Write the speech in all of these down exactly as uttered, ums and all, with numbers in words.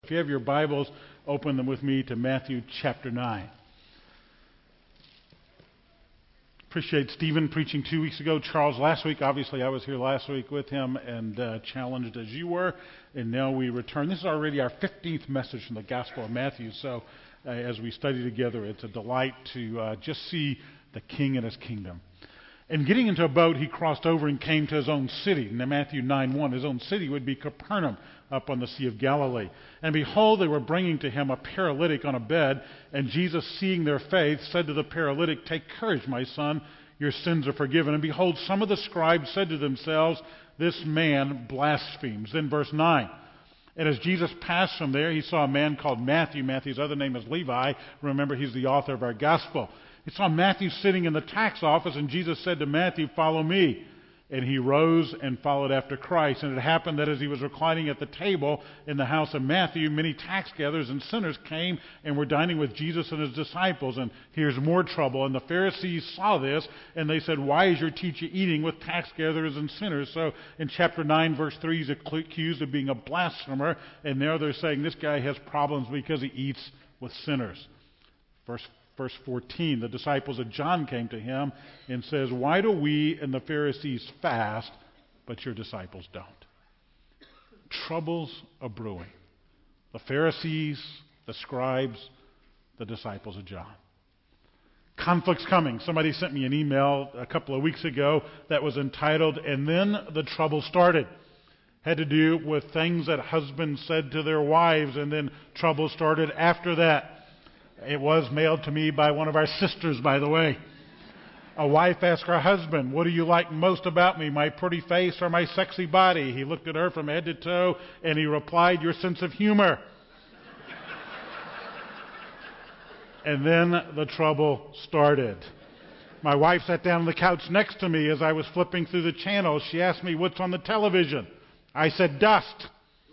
If you have your Bibles, open them with me to Matthew chapter nine. Appreciate Stephen preaching two weeks ago. Charles last week. Obviously, I was here last week with him and uh, challenged as you were. And now we return. This is already our fifteenth message from the Gospel of Matthew. So uh, as we study together, it's a delight to uh, just see the King and his kingdom. And getting into a boat, he crossed over and came to his own city. In Matthew nine one, his own city would be Capernaum, up on the Sea of Galilee. And behold, they were bringing to him a paralytic on a bed. And Jesus, seeing their faith, said to the paralytic, "Take courage, my son, your sins are forgiven." And behold, some of the scribes said to themselves, "This man blasphemes." Then verse nine. And as Jesus passed from there, he saw a man called Matthew. Matthew's other name is Levi. Remember, he's the author of our gospel. He saw Matthew sitting in the tax office, and Jesus said to Matthew, "Follow me." And he rose and followed after Christ. And it happened that as he was reclining at the table in the house of Matthew, many tax gatherers and sinners came and were dining with Jesus and his disciples. And here's more trouble. And the Pharisees saw this, and they said, "Why is your teacher eating with tax gatherers and sinners?" So in chapter nine, verse three, he's accused of being a blasphemer. And now they're saying this guy has problems because he eats with sinners. Verse Verse fourteen, the disciples of John came to him and says, "Why do we and the Pharisees fast, but your disciples don't?" Troubles are brewing. The Pharisees, the scribes, the disciples of John. Conflict's coming. Somebody sent me an email a couple of weeks ago that was entitled, "And Then the Trouble Started." Had to do with things that husbands said to their wives, and then trouble started after that. It was mailed to me by one of our sisters, by the way. A wife asked her husband, "What do you like most about me, my pretty face or my sexy body?" He looked at her from head to toe, and he replied, "Your sense of humor." And then the trouble started. My wife sat down on the couch next to me as I was flipping through the channels. She asked me, "What's on the television?" I said, "Dust."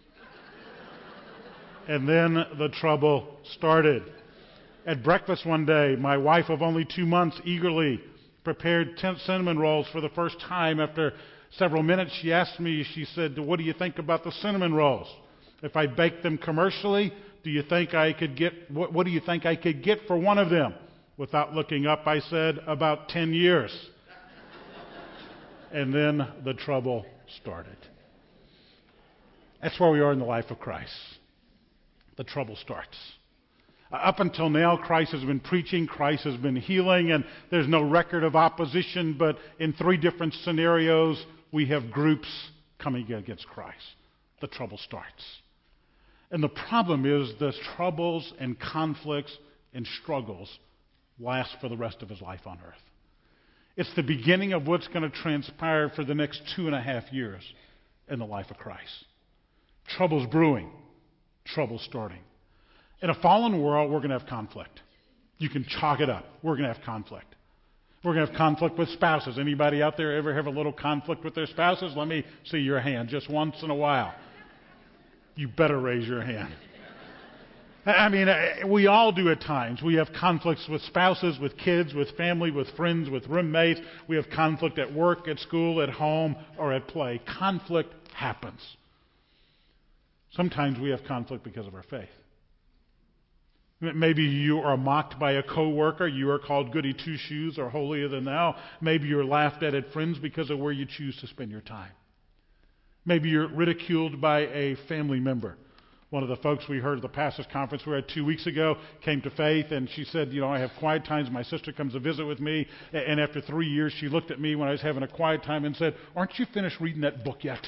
And then the trouble started. At breakfast one day, my wife of only two months eagerly prepared ten cinnamon rolls for the first time. After several minutes, she asked me, she said, "What do you think about the cinnamon rolls? If I baked them commercially, do you think I could get, what, what do you think I could get for one of them?" Without looking up, I said, "About ten years. And then the trouble started. That's where we are in the life of Christ. The trouble starts. Up until now, Christ has been preaching, Christ has been healing, and there's no record of opposition, but in three different scenarios, we have groups coming against Christ. The trouble starts. And the problem is the troubles and conflicts and struggles last for the rest of his life on earth. It's the beginning of what's going to transpire for the next two and a half years in the life of Christ. Trouble's brewing, trouble's starting. In a fallen world, we're going to have conflict. You can chalk it up. We're going to have conflict. We're going to have conflict with spouses. Anybody out there ever have a little conflict with their spouses? Let me see your hand just once in a while. You better raise your hand. I mean, we all do at times. We have conflicts with spouses, with kids, with family, with friends, with roommates. We have conflict at work, at school, at home, or at play. Conflict happens. Sometimes we have conflict because of our faith. Maybe you are mocked by a coworker. You are called goody two-shoes or holier than thou. Maybe you're laughed at at friends because of where you choose to spend your time. Maybe you're ridiculed by a family member. One of the folks we heard at the pastors' conference we were at two weeks ago came to faith, and she said, "You know, I have quiet times. My sister comes to visit with me, and after three years, she looked at me when I was having a quiet time and said, 'Aren't you finished reading that book yet?'"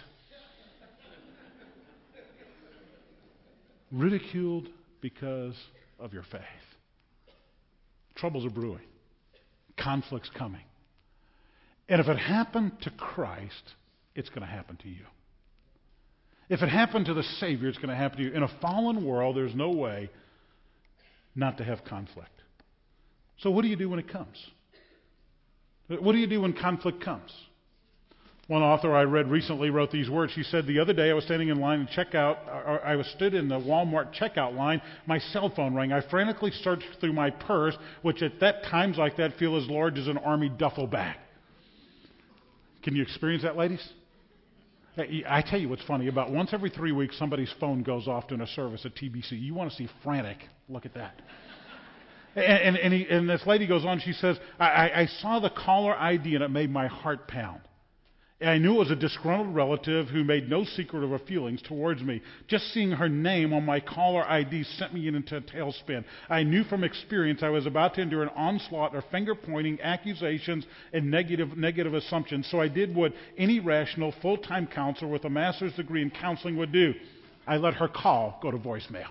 Ridiculed because of your faith. Troubles are brewing. Conflict's coming. And if it happened to Christ, it's going to happen to you. If it happened to the Savior, it's going to happen to you. In a fallen world, there's no way not to have conflict. So what do you do when it comes? What do you do when conflict comes? One author I read recently wrote these words. She said, "The other day I was standing in line to check out, or I was stood in the Walmart checkout line. My cell phone rang. I frantically searched through my purse, which at that times like that feel as large as an army duffel bag." Can you experience that, ladies? I tell you what's funny. About once every three weeks, somebody's phone goes off during a service at T B C. You want to see frantic. Look at that. And, and, and, he, and this lady goes on, she says, I, I, I saw the caller I D and it made my heart pound. And I knew it was a disgruntled relative who made no secret of her feelings towards me. Just seeing her name on my caller I D sent me into a tailspin. I knew from experience I was about to endure an onslaught of finger-pointing accusations and negative, negative assumptions. So I did what any rational full-time counselor with a master's degree in counseling would do. I let her call go to voicemail.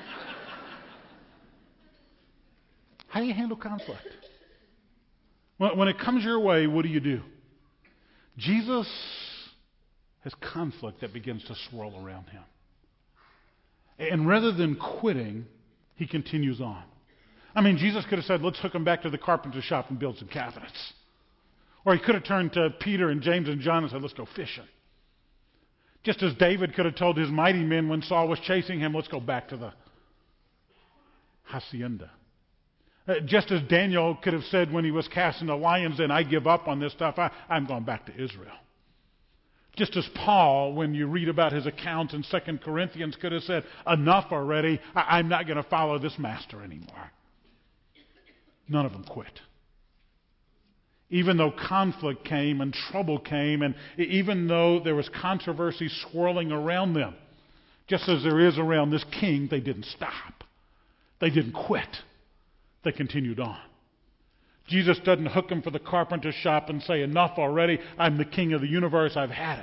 How do you handle conflict? When it comes your way, what do you do? Jesus has conflict that begins to swirl around him. And rather than quitting, he continues on. I mean, Jesus could have said, let's hook him back to the carpenter shop and build some cabinets. Or he could have turned to Peter and James and John and said, let's go fishing. Just as David could have told his mighty men when Saul was chasing him, let's go back to the hacienda. Uh, just as Daniel could have said when he was cast in the lion's den, I give up on this stuff, I, I'm going back to Israel. Just as Paul, when you read about his accounts in Second Corinthians, could have said, enough already, I, I'm not going to follow this master anymore. None of them quit. Even though conflict came and trouble came, and even though there was controversy swirling around them, just as there is around this king, they didn't stop. They didn't quit. They continued on. Jesus doesn't hook him for the carpenter shop and say, enough already, I'm the king of the universe, I've had it.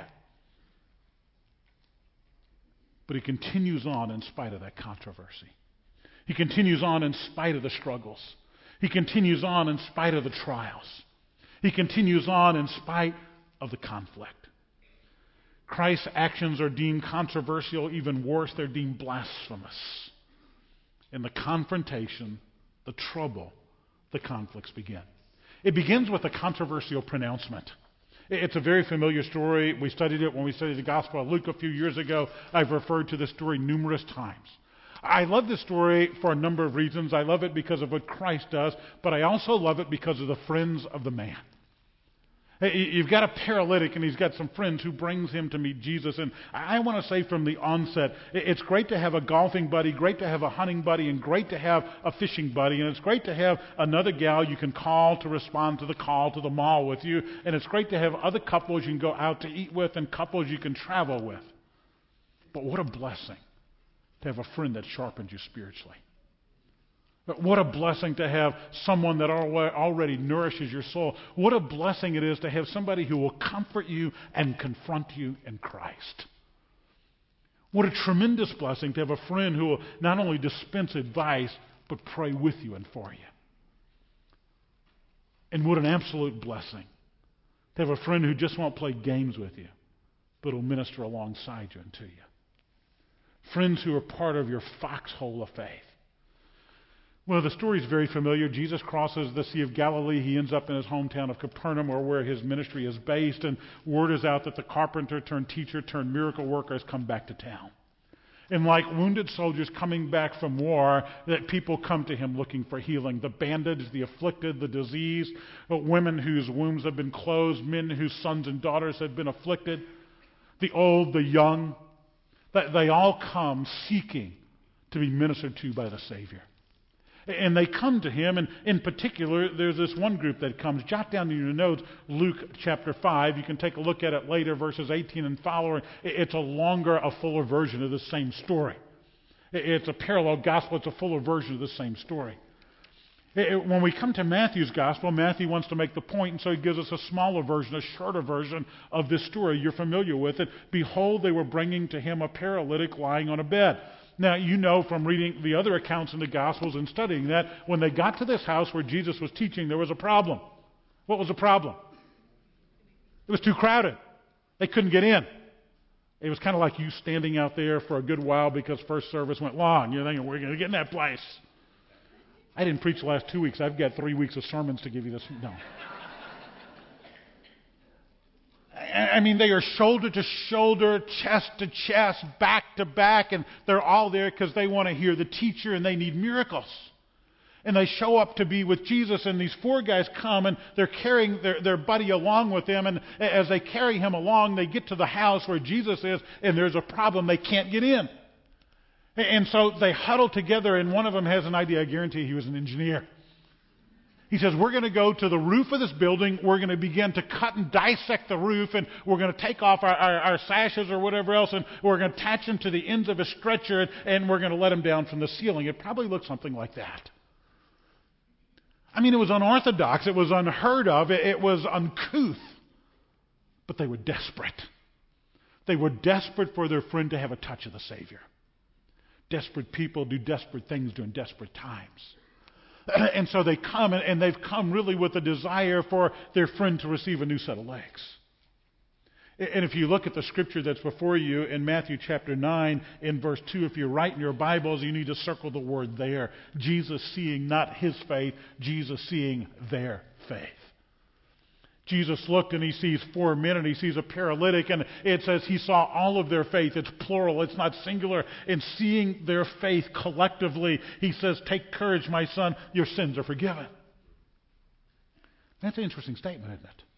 But he continues on in spite of that controversy. He continues on in spite of the struggles. He continues on in spite of the trials. He continues on in spite of the conflict. Christ's actions are deemed controversial, even worse, they're deemed blasphemous. In the confrontation, the trouble, the conflicts begin. It begins with a controversial pronouncement. It's a very familiar story. We studied it when we studied the Gospel of Luke a few years ago. I've referred to this story numerous times. I love this story for a number of reasons. I love it because of what Christ does, but I also love it because of the friends of the man. You've got a paralytic, and he's got some friends who brings him to meet Jesus. And I want to say from the onset, it's great to have a golfing buddy, great to have a hunting buddy, and great to have a fishing buddy. And it's great to have another gal you can call to respond to the call to the mall with you. And it's great to have other couples you can go out to eat with and couples you can travel with. But what a blessing to have a friend that sharpens you spiritually. But what a blessing to have someone that already nourishes your soul. What a blessing it is to have somebody who will comfort you and confront you in Christ. What a tremendous blessing to have a friend who will not only dispense advice, but pray with you and for you. And what an absolute blessing to have a friend who just won't play games with you, but will minister alongside you and to you. Friends who are part of your foxhole of faith. Well, the story is very familiar. Jesus crosses the Sea of Galilee. He ends up in his hometown of Capernaum, or where his ministry is based, and word is out that the carpenter turned teacher turned miracle worker has come back to town. And like wounded soldiers coming back from war, that people come to him looking for healing. The bandaged, the afflicted, the diseased, women whose wombs have been closed, men whose sons and daughters have been afflicted, the old, the young. They all come seeking to be ministered to by the Savior. And they come to him, and in particular, there's this one group that comes. Jot down in your notes Luke chapter five. You can take a look at it later, verses eighteen and following. It's a longer, a fuller version of the same story. It's a parallel gospel. It's a fuller version of the same story. When we come to Matthew's gospel, Matthew wants to make the point, and so he gives us a smaller version, a shorter version of this story. You're familiar with it. Behold, they were bringing to him a paralytic lying on a bed. Now, you know from reading the other accounts in the Gospels and studying that when they got to this house where Jesus was teaching, there was a problem. What was the problem? It was too crowded. They couldn't get in. It was kind of like you standing out there for a good while because first service went long. You're thinking, we're going to get in that place. I didn't preach the last two weeks. I've got three weeks of sermons to give you this. No. I mean, they are shoulder to shoulder, chest to chest, back to back, and they're all there because they want to hear the teacher and they need miracles. And they show up to be with Jesus, and these four guys come, and they're carrying their, their buddy along with them. And as they carry him along, they get to the house where Jesus is, and there's a problem. They can't get in. And so they huddle together, and one of them has an idea. I guarantee he was an engineer. He says, we're going to go to the roof of this building. We're going to begin to cut and dissect the roof, and we're going to take off our, our, our sashes or whatever else, and we're going to attach them to the ends of a stretcher, and, and we're going to let them down from the ceiling. It probably looked something like that. I mean, it was unorthodox. It was unheard of. It, it was uncouth. But they were desperate. They were desperate for their friend to have a touch of the Savior. Desperate people do desperate things during desperate times. And so they come, and they've come really with a desire for their friend to receive a new set of legs. And if you look at the scripture that's before you in Matthew chapter nine, in verse two, if you write in your Bibles, you need to circle the word there. Jesus seeing not his faith, Jesus seeing their faith. Jesus looked and he sees four men and he sees a paralytic, and it says he saw all of their faith. It's plural, it's not singular. And seeing their faith collectively, he says, take courage, my son, your sins are forgiven. That's an interesting statement, isn't it?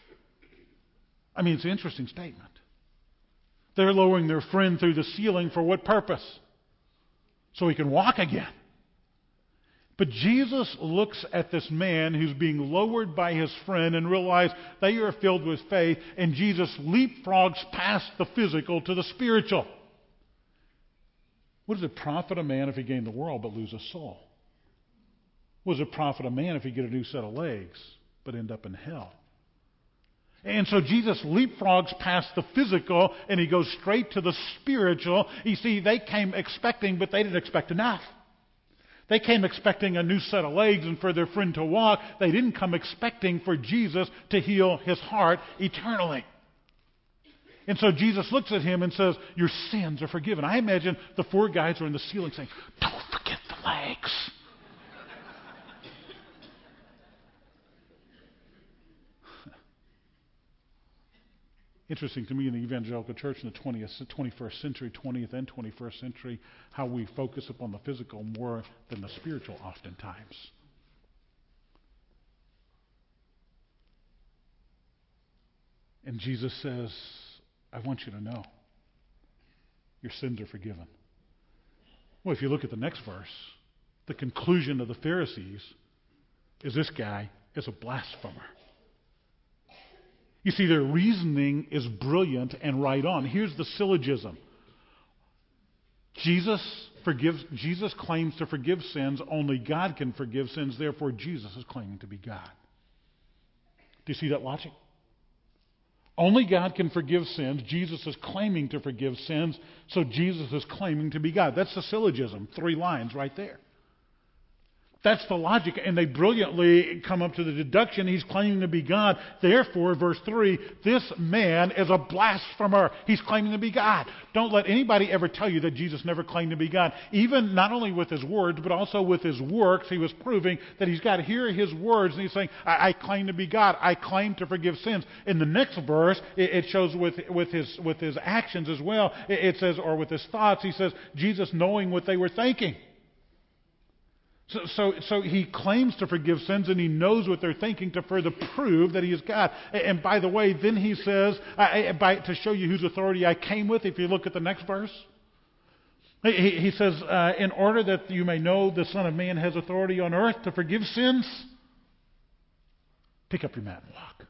I mean, it's an interesting statement. They're lowering their friend through the ceiling for what purpose? So he can walk again. But Jesus looks at this man who's being lowered by his friend and realizes they are filled with faith, and Jesus leapfrogs past the physical to the spiritual. What does it profit a man if he gain the world but lose his soul? What does it profit a man if he get a new set of legs but end up in hell? And so Jesus leapfrogs past the physical and he goes straight to the spiritual. You see, they came expecting, but they didn't expect enough. They came expecting a new set of legs and for their friend to walk. They didn't come expecting for Jesus to heal his heart eternally. And so Jesus looks at him and says, your sins are forgiven. I imagine the four guys are in the ceiling saying, don't forget the legs. Interesting to me in the evangelical church in the twentieth, twenty-first century, twentieth and twenty-first century, how we focus upon the physical more than the spiritual oftentimes. And Jesus says, I want you to know, your sins are forgiven. Well, if you look at the next verse, the conclusion of the Pharisees is this guy is a blasphemer. You see, their reasoning is brilliant and right on. Here's the syllogism. Jesus forgives. Jesus claims to forgive sins. Only God can forgive sins. Therefore, Jesus is claiming to be God. Do you see that logic? Only God can forgive sins. Jesus is claiming to forgive sins. So Jesus is claiming to be God. That's the syllogism. Three lines right there. That's the logic, and they brilliantly come up to the deduction he's claiming to be God. Therefore, verse three, this man is a blasphemer. He's claiming to be God. Don't let anybody ever tell you that Jesus never claimed to be God. Even not only with his words, but also with his works, he was proving that he's got here his words, and he's saying, I, I claim to be God. I claim to forgive sins. In the next verse, it, it shows with, with, his, with his actions as well. It, it says, or with his thoughts, he says, Jesus knowing what they were thinking. So, so, so he claims to forgive sins, and he knows what they're thinking to further prove that he is God. And by the way, then he says, I, by, to show you whose authority I came with, if you look at the next verse, he, he says, uh, in order that you may know the Son of Man has authority on earth to forgive sins, pick up your mat and walk.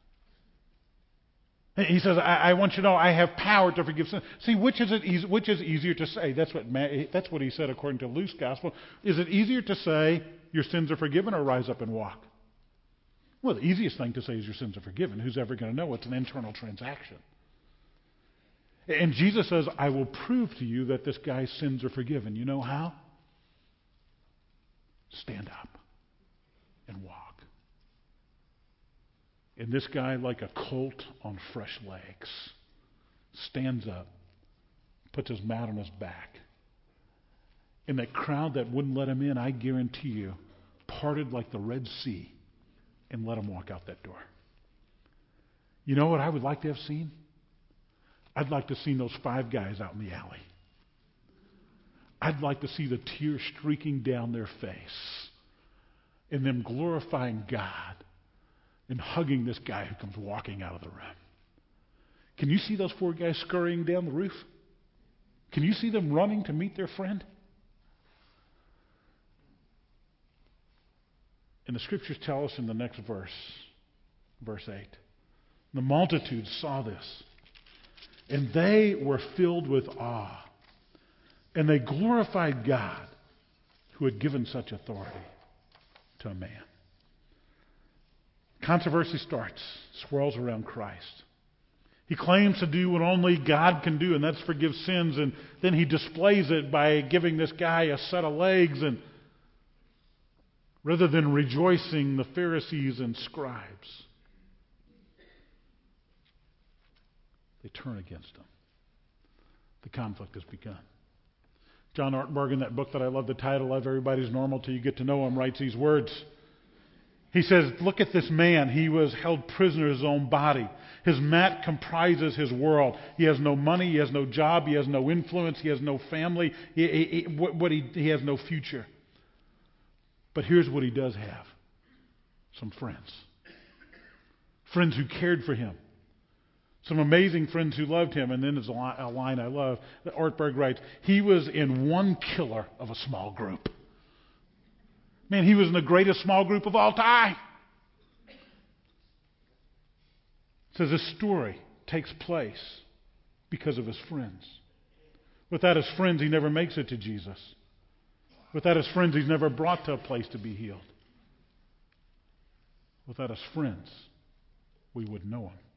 He says, I, I want you to know I have power to forgive sins. See, which is it? Easy, which is easier to say? That's what that's what he said according to Luke's gospel. Is it easier to say your sins are forgiven or rise up and walk? Well, the easiest thing to say is your sins are forgiven. Who's ever going to know? It's an internal transaction. And Jesus says, I will prove to you that this guy's sins are forgiven. You know how? Stand up and walk. And this guy, like a colt on fresh legs, stands up, puts his mat on his back. And that crowd that wouldn't let him in, I guarantee you, parted like the Red Sea and let him walk out that door. You know what I would like to have seen? I'd like to have seen those five guys out in the alley. I'd like to see the tears streaking down their face and them glorifying God and hugging this guy who comes walking out of the room. Can you see those four guys scurrying down the roof? Can you see them running to meet their friend? And the scriptures tell us in the next verse, verse eight, the multitude saw this, and they were filled with awe, and they glorified God who had given such authority to a man. Controversy starts, swirls around Christ. He claims to do what only God can do, and that's forgive sins, and then he displays it by giving this guy a set of legs, and rather than rejoicing, the Pharisees and scribes, they turn against him. The conflict has begun. John Ortberg, in that book that I love the title of, Everybody's Normal Till You Get to Know Him, writes these words. He says, look at this man. He was held prisoner in his own body. His mat comprises his world. He has no money. He has no job. He has no influence. He has no family. He, he, he, what he, he has no future. But here's what he does have. Some friends. Friends who cared for him. Some amazing friends who loved him. And then there's a line I love. Ortberg writes, he was in one killer of a small group. Man, he was in the greatest small group of all time. It says this story takes place because of his friends. Without his friends, he never makes it to Jesus. Without his friends, he's never brought to a place to be healed. Without his friends, we wouldn't know him.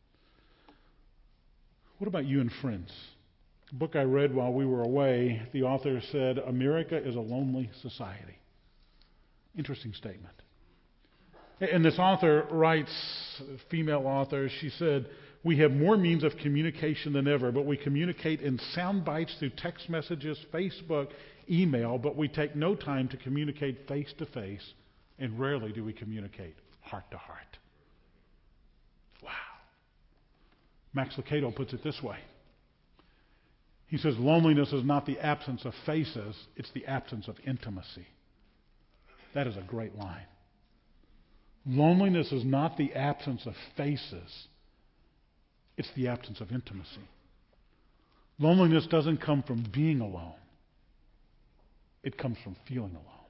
What about you and friends? A book I read while we were away, the author said, America is a lonely society. Interesting statement. And this author writes, female author, she said, we have more means of communication than ever, but we communicate in sound bites through text messages, Facebook, email, but we take no time to communicate face to face, and rarely do we communicate heart to heart. Wow. Max Lucado puts it this way. He says, loneliness is not the absence of faces, it's the absence of intimacy. That is a great line. Loneliness is not the absence of faces. It's the absence of intimacy. Loneliness doesn't come from being alone. It comes from feeling alone.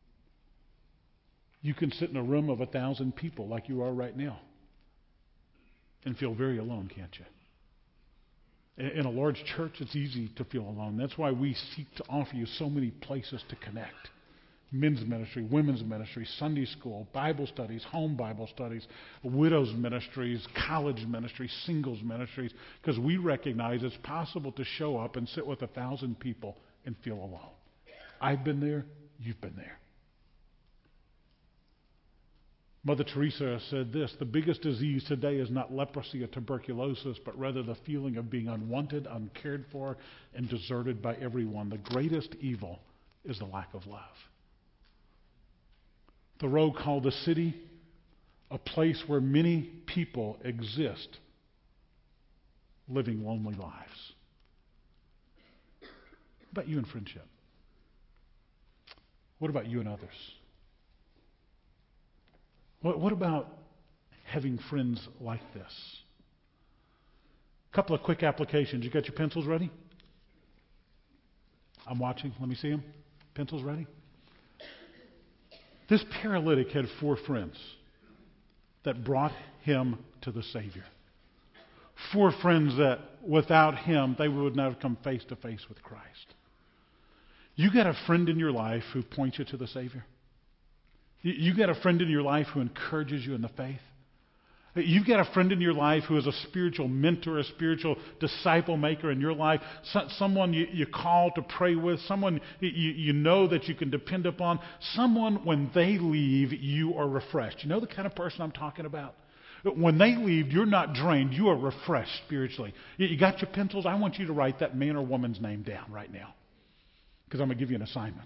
You can sit in a room of a thousand people like you are right now and feel very alone, can't you? In a large church, it's easy to feel alone. That's why we seek to offer you so many places to connect. Men's ministry, women's ministry, Sunday school, Bible studies, home Bible studies, widows ministries, college ministries, singles ministries, because we recognize it's possible to show up and sit with a thousand people and feel alone. I've been there, you've been there. Mother Teresa said this, the biggest disease today is not leprosy or tuberculosis, but rather the feeling of being unwanted, uncared for, and deserted by everyone. The greatest evil is the lack of love. Thoreau called the city a place where many people exist living lonely lives. What about you in friendship? What about you and others? What, what about having friends like this? A couple of quick applications. You got your pencils ready? I'm watching. Let me see them. Pencils ready? This paralytic had four friends that brought him to the Savior. Four friends that without him, they would not have come face to face with Christ. You got a friend in your life who points you to the Savior? You got a friend in your life who encourages you in the faith? You've got a friend in your life who is a spiritual mentor, a spiritual disciple maker in your life, so, someone you, you call to pray with, someone you, you know that you can depend upon, someone when they leave, you are refreshed. You know the kind of person I'm talking about? When they leave, you're not drained, you are refreshed spiritually. You, you got your pencils? I want you to write that man or woman's name down right now, because I'm going to give you an assignment.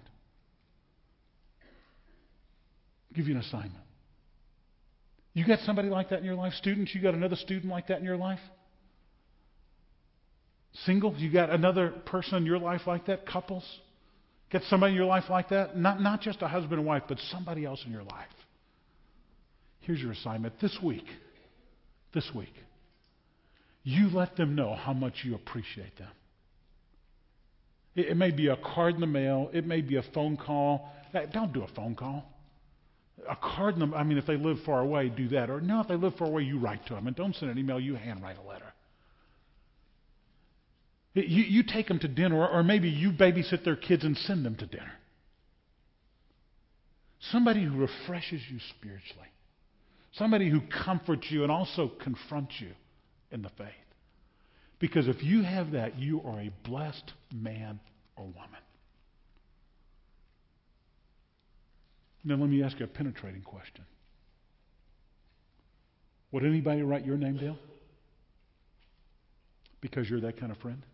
Give you an assignment. You got somebody like that in your life? Students, you got another student like that in your life? Singles, you got another person in your life like that? Couples? Get somebody in your life like that. Not, not just a husband and wife, but somebody else in your life. Here's your assignment. This week, this week, you let them know how much you appreciate them. It, it may be a card in the mail. It may be a phone call. Hey, don't do a phone call. A card in the, I mean, if they live far away, do that. Or no, if they live far away, you write to them. And don't send an email, you handwrite a letter. You, you take them to dinner, or maybe you babysit their kids and send them to dinner. Somebody who refreshes you spiritually. Somebody who comforts you and also confronts you in the faith. Because if you have that, you are a blessed man or woman. Now let me ask you a penetrating question. Would anybody write your name down? Because you're that kind of friend?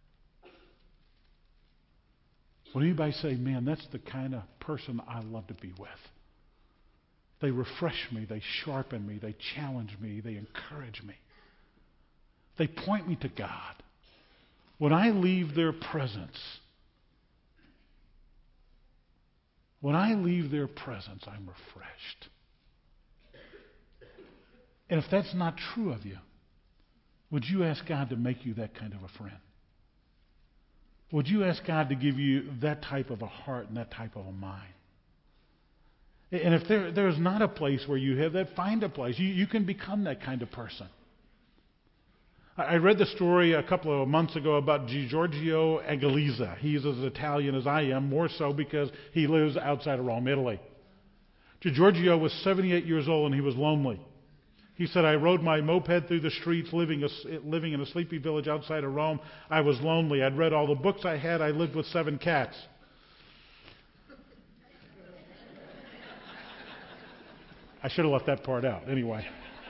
Would anybody say, man, that's the kind of person I love to be with? They refresh me, they sharpen me, they challenge me, they encourage me. They point me to God. When I leave their presence, when I leave their presence, I'm refreshed. And if that's not true of you, would you ask God to make you that kind of a friend? Would you ask God to give you that type of a heart and that type of a mind? And if there, there's not a place where you have that, find a place. You, you can become that kind of person. I read the story a couple of months ago about Giorgio Aguilera. He's as Italian as I am, more so because he lives outside of Rome, Italy. Giorgio was seventy-eight years old and he was lonely. He said, I rode my moped through the streets living, a, living in a sleepy village outside of Rome. I was lonely. I'd read all the books I had. I lived with seven cats. I should have left that part out. Anyway.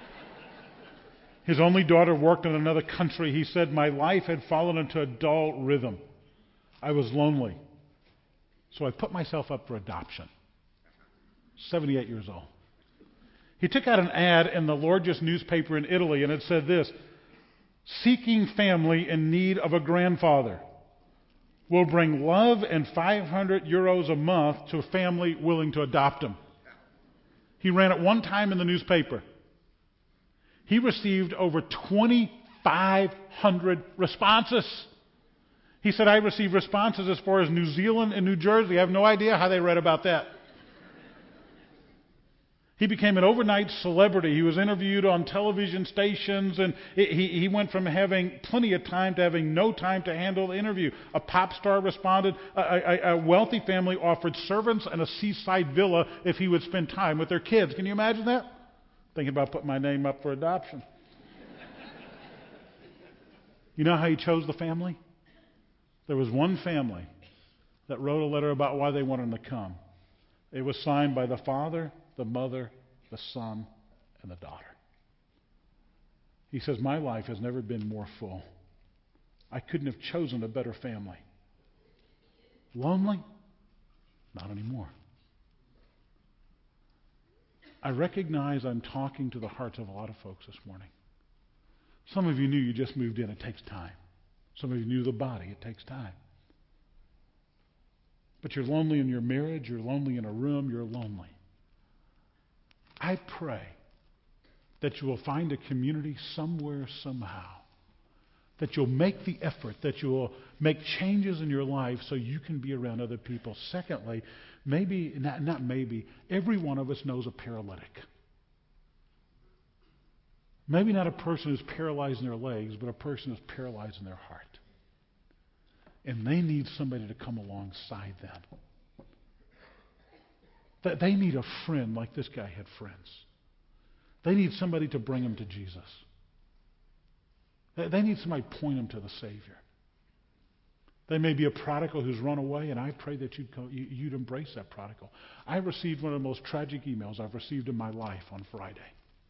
His only daughter worked in another country. He said, my life had fallen into a dull rhythm. I was lonely. So I put myself up for adoption. seventy-eight years old. He took out an ad in the largest newspaper in Italy, and it said this: seeking family in need of a grandfather. Will bring love and five hundred euros a month to a family willing to adopt him. He ran it one time in the newspaper. He received over twenty-five hundred responses. He said, I received responses as far as New Zealand and New Jersey. I have no idea how they read about that. He became an overnight celebrity. He was interviewed on television stations, and he, he went from having plenty of time to having no time to handle the interview. A pop star responded. A, a, a wealthy family offered servants and a seaside villa if he would spend time with their kids. Can you imagine that? Thinking about putting my name up for adoption. You know how he chose the family? There was one family that wrote a letter about why they wanted him to come. It was signed by the father, the mother, the son, and the daughter. He says, my life has never been more full. I couldn't have chosen a better family. Lonely? Not anymore. I recognize I'm talking to the hearts of a lot of folks this morning. Some of you knew you just moved in. It takes time. Some of you knew the body. It takes time. But you're lonely in your marriage. You're lonely in a room. You're lonely. I pray that you will find a community somewhere, somehow. That you'll make the effort. That you will make changes in your life so you can be around other people. Secondly, maybe, not, not maybe, every one of us knows a paralytic. Maybe not a person who's paralyzed in their legs, but a person who's paralyzed in their heart. And they need somebody to come alongside them. That they need a friend like this guy had friends. They need somebody to bring them to Jesus. They need somebody to point them to the Savior. They may be a prodigal who's run away, and I pray that you'd, go, you'd embrace that prodigal. I received one of the most tragic emails I've received in my life on Friday.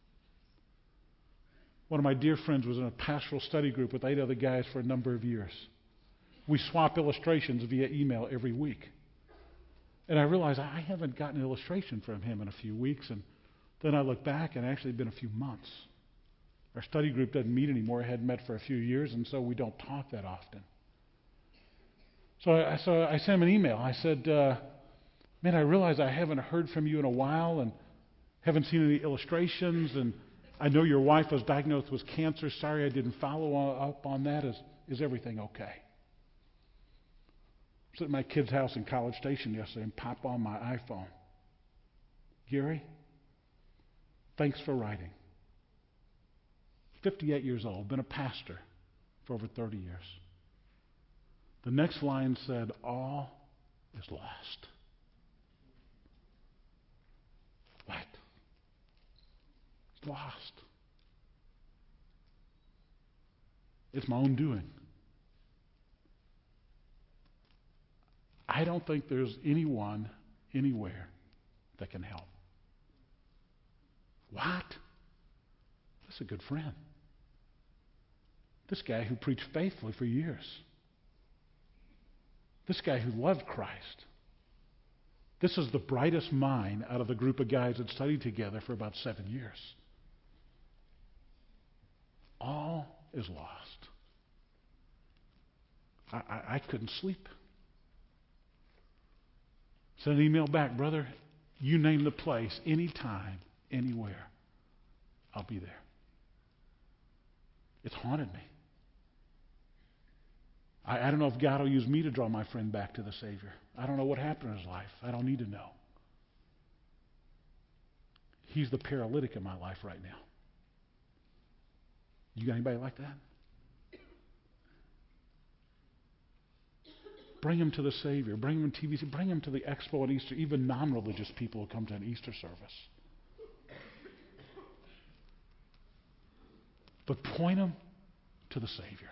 One of my dear friends was in a pastoral study group with eight other guys for a number of years. We swap illustrations via email every week. And I realized I haven't gotten an illustration from him in a few weeks. And then I look back, and it actually been a few months. Our study group doesn't meet anymore. It hadn't met for a few years, and so we don't talk that often. So I, so I sent him an email. I said, uh, man, I realize I haven't heard from you in a while and haven't seen any illustrations, and I know your wife was diagnosed with cancer. Sorry I didn't follow up on that. Is, is everything okay? I was at my kid's house in College Station yesterday and pop on my iPhone. Gary, thanks for writing. fifty-eight years old, been a pastor for over thirty years. The next line said, all is lost. What? It's lost. It's my own doing. I don't think there's anyone, anywhere, that can help. What? That's a good friend. This guy who preached faithfully for years. This guy who loved Christ. This is the brightest mind out of the group of guys that studied together for about seven years. All is lost. I, I, I couldn't sleep. Sent an email back, brother, you name the place, anytime, anywhere, I'll be there. It's haunted me. I, I don't know if God will use me to draw my friend back to the Savior. I don't know what happened in his life. I don't need to know. He's the paralytic in my life right now. You got anybody like that? Bring him to the Savior. Bring him to T V. Bring him to the expo at Easter. Even non-religious people will come to an Easter service. But point him to the Savior.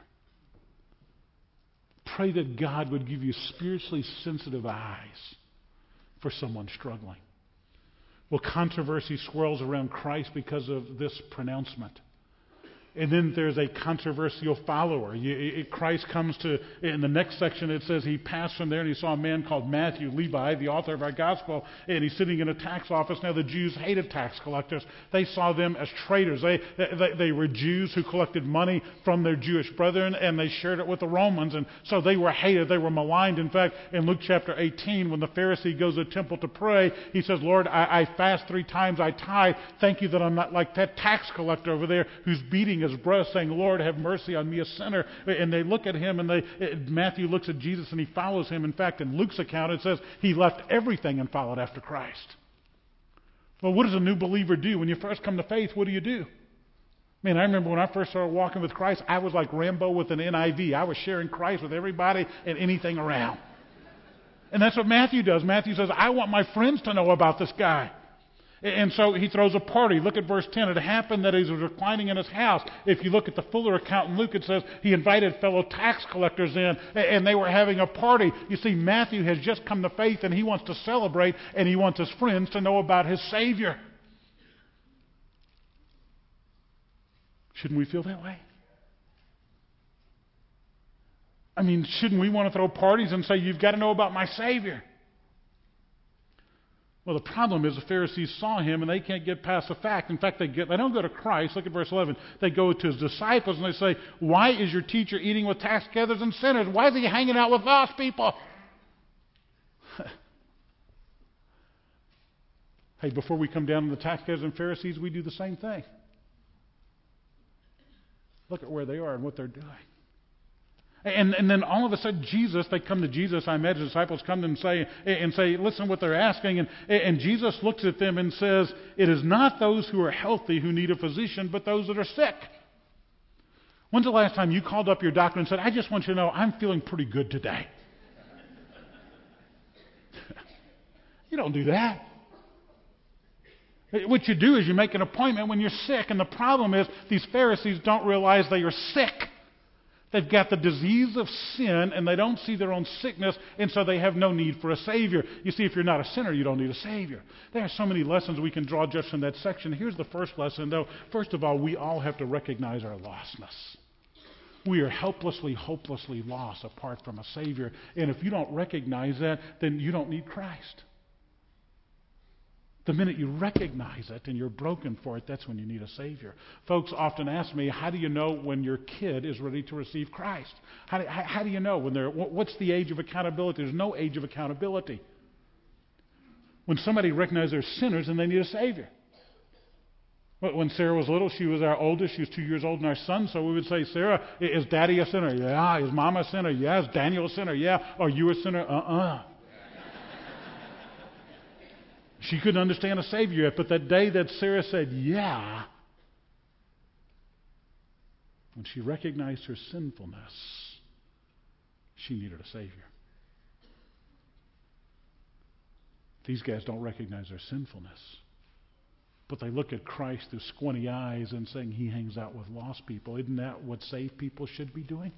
Pray that God would give you spiritually sensitive eyes for someone struggling. Well, controversy swirls around Christ because of this pronouncement. And then there's a controversial follower. You, it, Christ comes to, in the next section it says he passed from there and he saw a man called Matthew, Levi, the author of our gospel, and he's sitting in a tax office. Now the Jews hated tax collectors. They saw them as traitors. They, they, they were Jews who collected money from their Jewish brethren and they shared it with the Romans. And so they were hated. They were maligned. In fact, in Luke chapter eighteen, when the Pharisee goes to the temple to pray, he says, Lord, I, I fast three times, I tithe. Thank you that I'm not like that tax collector over there who's beating his breast saying, Lord, have mercy on me, a sinner. And they look at him and they, Matthew looks at Jesus and he follows him. In fact, in Luke's account, it says he left everything and followed after Christ. Well, what does a new believer do? When you first come to faith, what do you do? Man, I remember when I first started walking with Christ, I was like Rambo with an N I V. I was sharing Christ with everybody and anything around. And that's what Matthew does. Matthew says, I want my friends to know about this guy. And so he throws a party. Look at verse ten. It happened that he was reclining in his house. If you look at the fuller account in Luke, it says he invited fellow tax collectors in, and they were having a party. You see, Matthew has just come to faith, and he wants to celebrate, and he wants his friends to know about his Savior. Shouldn't we feel that way? I mean, shouldn't we want to throw parties and say, you've got to know about my Savior? Well, the problem is the Pharisees saw him and they can't get past the fact. In fact, they get, they don't go to Christ. Look at verse eleven. They go to his disciples and they say, why is your teacher eating with tax gatherers and sinners? Why is he hanging out with us people? Hey, before we come down to the tax gatherers and Pharisees, we do the same thing. Look at where they are and what they're doing. And, and then all of a sudden, Jesus, they come to Jesus. I imagine the disciples come to him and say, and say, listen what they're asking. And, and Jesus looks at them and says, it is not those who are healthy who need a physician, but those that are sick. When's the last time you called up your doctor and said, I just want you to know I'm feeling pretty good today? You don't do that. What you do is you make an appointment when you're sick. And the problem is these Pharisees don't realize they are sick. They've got the disease of sin, and they don't see their own sickness, and so they have no need for a Savior. You see, if you're not a sinner, you don't need a Savior. There are so many lessons we can draw just from that section. Here's the first lesson, though. First of all, we all have to recognize our lostness. We are helplessly, hopelessly lost apart from a Savior. And if you don't recognize that, then you don't need Christ. The minute you recognize it and you're broken for it, that's when you need a Savior. Folks often ask me, how do you know when your kid is ready to receive Christ? How do, how, how do you know when they're, what's the age of accountability? There's no age of accountability. When somebody recognizes they're sinners and they need a Savior. When Sarah was little, she was our oldest. She was two years older than our son. So we would say, Sarah, is Daddy a sinner? Yeah. Is Mama a sinner? Yeah. Is Daniel a sinner? Yeah. Are you a sinner? Uh-uh. She couldn't understand a Savior yet, but that day that Sarah said, yeah, when she recognized her sinfulness, she needed a Savior. These guys don't recognize their sinfulness, but they look at Christ through squinty eyes and saying he hangs out with lost people. Isn't that what saved people should be doing?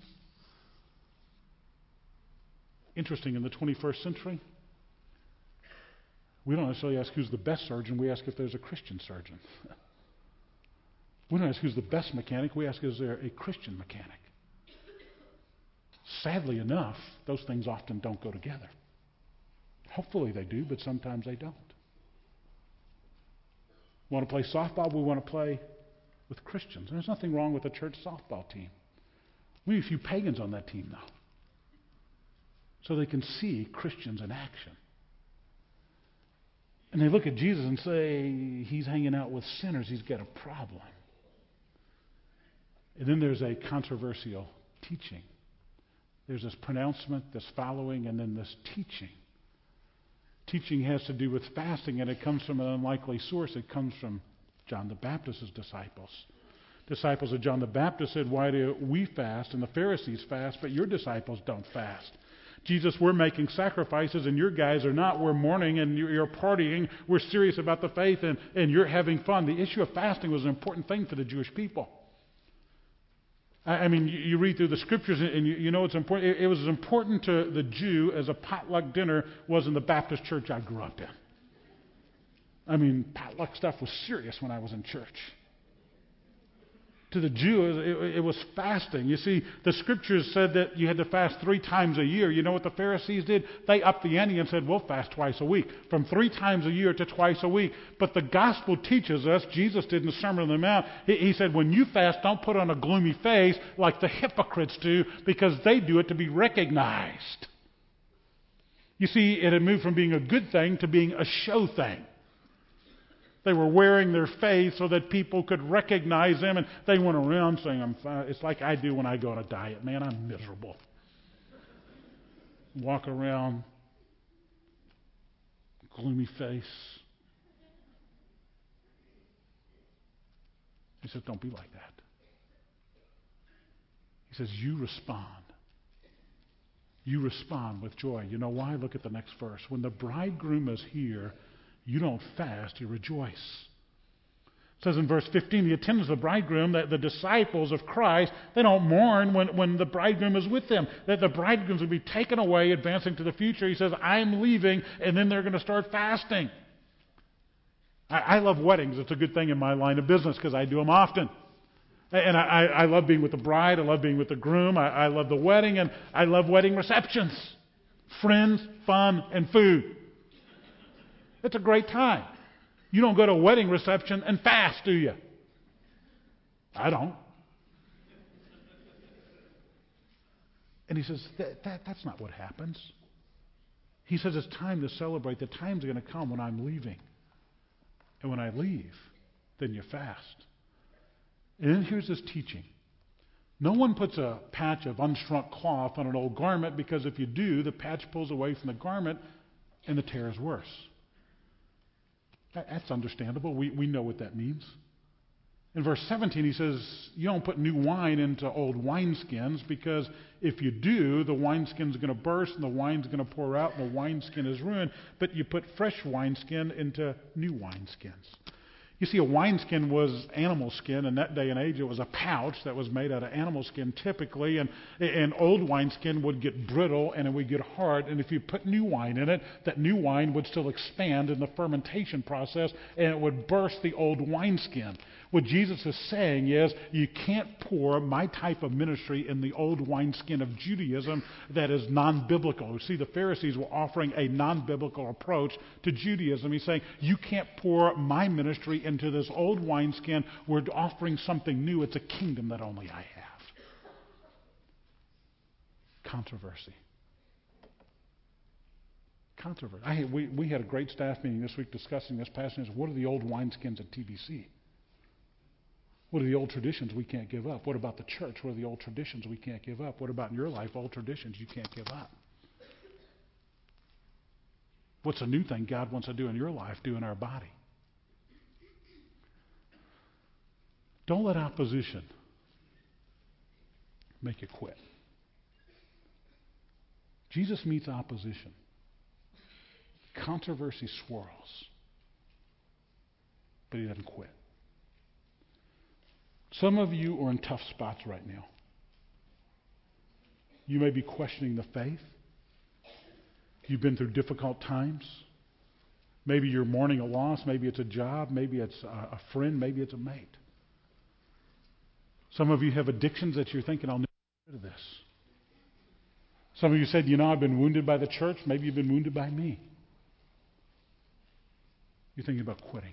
Interesting, in the twenty-first century, we don't necessarily ask who's the best surgeon. We ask if there's a Christian surgeon. We don't ask who's the best mechanic. We ask, is there a Christian mechanic? Sadly enough, those things often don't go together. Hopefully they do, but sometimes they don't. Want to play softball? We want to play with Christians. There's nothing wrong with a church softball team. We need a few pagans on that team, though, so they can see Christians in action. And they look at Jesus and say, he's hanging out with sinners. He's got a problem. And then there's a controversial teaching. There's this pronouncement, this following, and then this teaching. Teaching has to do with fasting, and it comes from an unlikely source. It comes from John the Baptist's disciples. Disciples of John the Baptist said, why do we fast and the Pharisees fast, but your disciples don't fast? Jesus, we're making sacrifices and your guys are not. We're mourning and you're partying. We're serious about the faith and, and you're having fun. The issue of fasting was an important thing for the Jewish people. I, I mean, you, you read through the scriptures and you, you know it's important. It, it was as important to the Jew as a potluck dinner was in the Baptist church I grew up in. I mean, potluck stuff was serious when I was in church. To the Jew, it, it was fasting. You see, the scriptures said that you had to fast three times a year. You know what the Pharisees did? They upped the ante and said, we'll fast twice a week. From three times a year to twice a week. But the gospel teaches us, Jesus did in the Sermon on the Mount, he, he said, when you fast, don't put on a gloomy face like the hypocrites do, because they do it to be recognized. You see, it had moved from being a good thing to being a show thing. They were wearing their faith so that people could recognize them, and they went around saying, I'm fine. It's like I do when I go on a diet. Man, I'm miserable. Walk around, gloomy face. He says, don't be like that. He says, you respond. You respond with joy. You know why? Look at the next verse. When the bridegroom is here, you don't fast, you rejoice. It says in verse fifteen, the attendants of the bridegroom, that the disciples of Christ, they don't mourn when, when the bridegroom is with them. That the bridegrooms will be taken away, advancing to the future. He says, I'm leaving, and then they're going to start fasting. I, I love weddings. It's a good thing in my line of business because I do them often. And I, I love being with the bride. I love being with the groom. I, I love the wedding, and I love wedding receptions. Friends, fun, and food. It's a great time. You don't go to a wedding reception and fast, do you? I don't. And he says, that, that, that's not what happens. He says, it's time to celebrate. The time's going to come when I'm leaving. And when I leave, then you fast. And then here's this teaching. No one puts a patch of unshrunk cloth on an old garment, because if you do, the patch pulls away from the garment and the tear is worse. That's understandable. We, we know what that means. In verse seventeen, he says, you don't put new wine into old wineskins, because if you do, the wineskin's going to burst and the wine's going to pour out and the wineskin is ruined. But you put fresh wineskin into new wineskins. You see, a wineskin was animal skin. In that day and age, it was a pouch that was made out of animal skin typically. And, and old wineskin would get brittle and it would get hard. And if you put new wine in it, that new wine would still expand in the fermentation process and it would burst the old wineskin. What Jesus is saying is, you can't pour my type of ministry in the old wineskin of Judaism that is non-biblical. You see, the Pharisees were offering a non-biblical approach to Judaism. He's saying, you can't pour my ministry into this old wineskin. We're offering something new. It's a kingdom that only I have. Controversy. Controversy. I, we, we had a great staff meeting this week discussing this passage. What are the old wineskins at T B C? What are the old traditions we can't give up? What about the church? What are the old traditions we can't give up? What about in your life, old traditions you can't give up? What's a new thing God wants to do in your life, do in our body? Don't let opposition make you quit. Jesus meets opposition. Controversy swirls, but he doesn't quit. Some of you are in tough spots right now. You may be questioning the faith. You've been through difficult times. Maybe you're mourning a loss. Maybe it's a job. Maybe it's a friend. Maybe it's a mate. Some of you have addictions that you're thinking, I'll never get rid of this. Some of you said, you know, I've been wounded by the church. Maybe you've been wounded by me. You're thinking about quitting.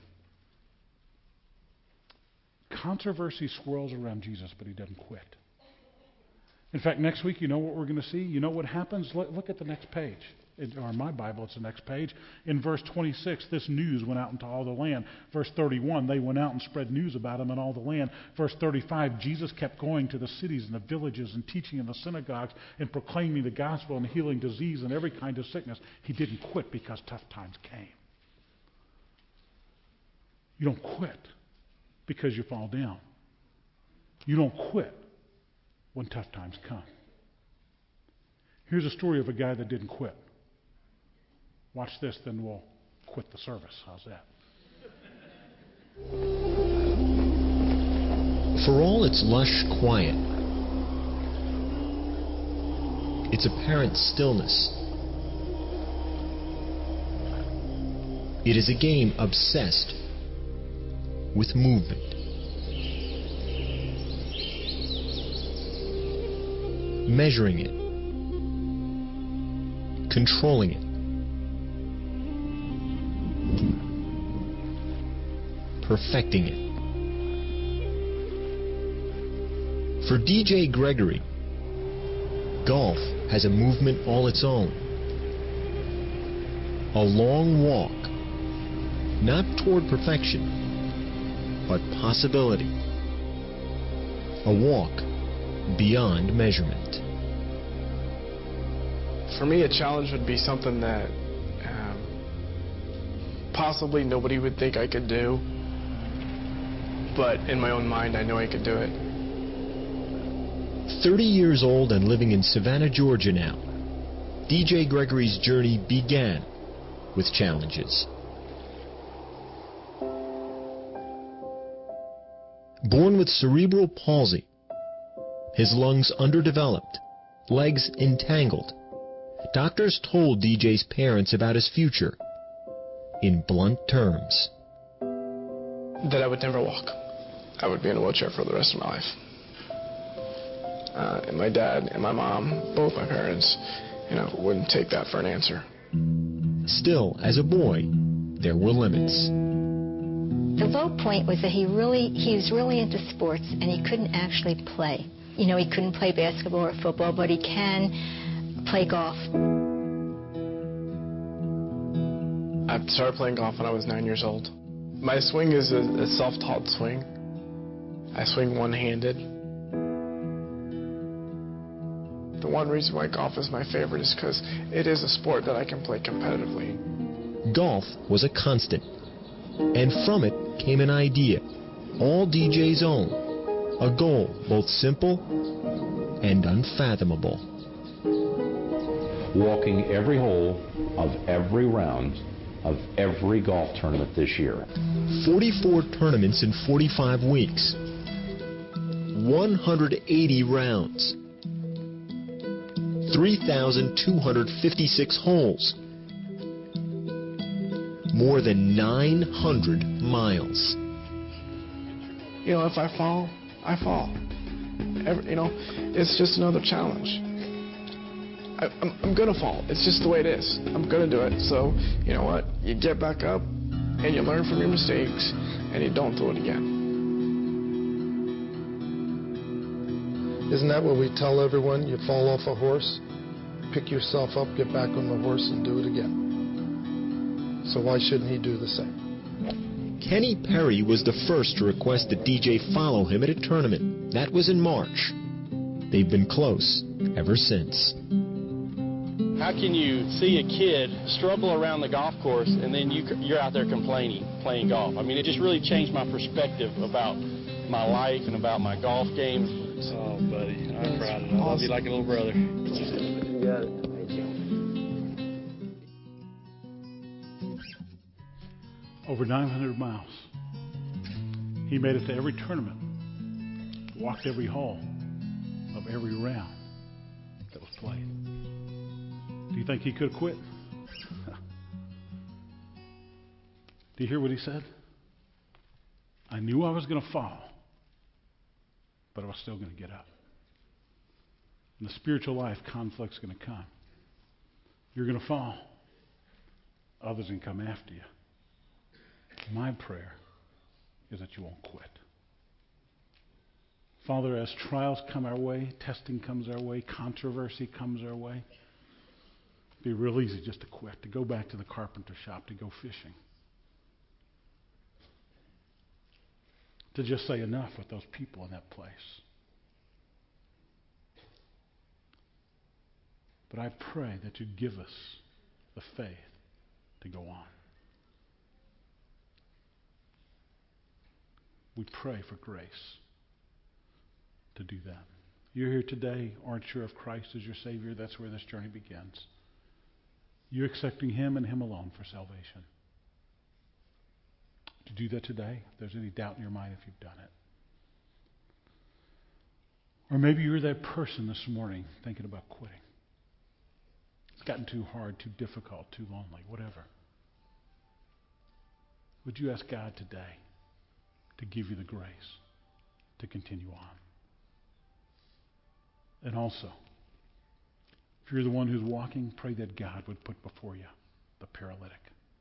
Controversy swirls around Jesus, but he doesn't quit. In fact, next week, you know what we're going to see? You know what happens? Look, look at the next page. In, or in my Bible, it's the next page. In verse twenty-six, this news went out into all the land. Verse thirty-one, they went out and spread news about him in all the land. Verse thirty-five, Jesus kept going to the cities and the villages and teaching in the synagogues and proclaiming the gospel and healing disease and every kind of sickness. He didn't quit because tough times came. You don't quit because you fall down. You don't quit when tough times come. Here's a story of a guy that didn't quit. Watch this, then we'll quit the service. How's that? For all its lush quiet, its apparent stillness, it is a game obsessed with movement. Measuring it, controlling it, perfecting it. For D J Gregory, golf has a movement all its own. A long walk, not toward perfection, but possibility. A walk beyond measurement. For me, a challenge would be something that um, possibly nobody would think I could do, but in my own mind, I know I could do it. thirty years old and living in Savannah, Georgia now, D J Gregory's journey began with challenges. Born with cerebral palsy, his lungs underdeveloped, legs entangled, doctors told D J's parents about his future in blunt terms. That I would never walk. I would be in a wheelchair for the rest of my life. Uh, and my dad and my mom, both my parents, you know, wouldn't take that for an answer. Still, as a boy, there were limits. The low point was that he really, he was really into sports and he couldn't actually play. You know, he couldn't play basketball or football, but he can play golf. I started playing golf when I was nine years old. My swing is a, a self-taught swing. I swing one-handed. The one reason why golf is my favorite is because it is a sport that I can play competitively. Golf was a constant, and from it came an idea, all D J's own, a goal both simple and unfathomable. Walking every hole of every round of every golf tournament this year. forty-four tournaments in forty-five weeks. one hundred eighty rounds. three thousand two hundred fifty-six holes. More than nine hundred miles. You know, if I fall, I fall. Every, you know, it's just another challenge. I, I'm, I'm going to fall. It's just the way it is. I'm going to do it. So, you know what? You get back up, and you learn from your mistakes, and you don't do it again. Isn't that what we tell everyone? You fall off a horse, pick yourself up, get back on the horse, and do it again. So why shouldn't he do the same? Kenny Perry was the first to request that D J follow him at a tournament. That was in March. They've been close ever since. How can you see a kid struggle around the golf course and then you, you're out there complaining, playing golf? I mean, it just really changed my perspective about my life and about my golf game. Oh, buddy, I'm proud of you. I love you like a little brother. You got it. Thank you. Over nine hundred miles. He made it to every tournament, walked every hole of every round that was played. Do you think he could have quit? Do you hear what he said? I knew I was going to fall, but I was still going to get up. In the spiritual life, conflict's going to come. You're going to fall. Others are going to come after you. My prayer is that you won't quit. Father, as trials come our way, testing comes our way, controversy comes our way, it'd be real easy just to quit, to go back to the carpenter shop, to go fishing. To just say enough with those people in that place. But I pray that you give us the faith to go on. We pray for grace to do that. You're here today, aren't sure if Christ is your Savior. That's where this journey begins. You're accepting Him and Him alone for salvation. To do that today, if there's any doubt in your mind if you've done it. Or maybe you're that person this morning thinking about quitting. It's gotten too hard, too difficult, too lonely, whatever. Would you ask God today to give you the grace to continue on? And also, if you're the one who's walking, pray that God would put before you the paralytic.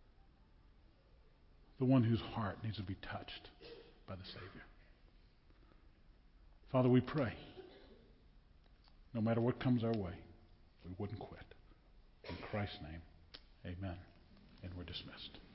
The one whose heart needs to be touched by the Savior. Father, we pray, no matter what comes our way, we wouldn't quit. In Christ's name, amen. And we're dismissed.